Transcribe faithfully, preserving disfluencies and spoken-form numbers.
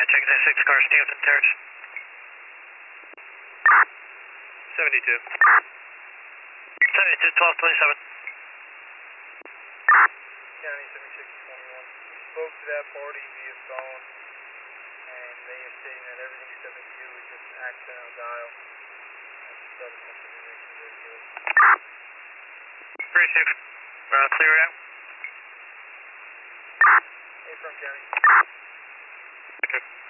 Alright, check that six car, Stanton Terrace. seventy-two. seventy-two, twelve twenty-seven. County seventy-six twenty-one. We spoke to that party via phone, and they are stating that everything's seventy-two is just an accidental dial. That's the message we make very good. three six. Uh, clear out. Hey, from County. Okay.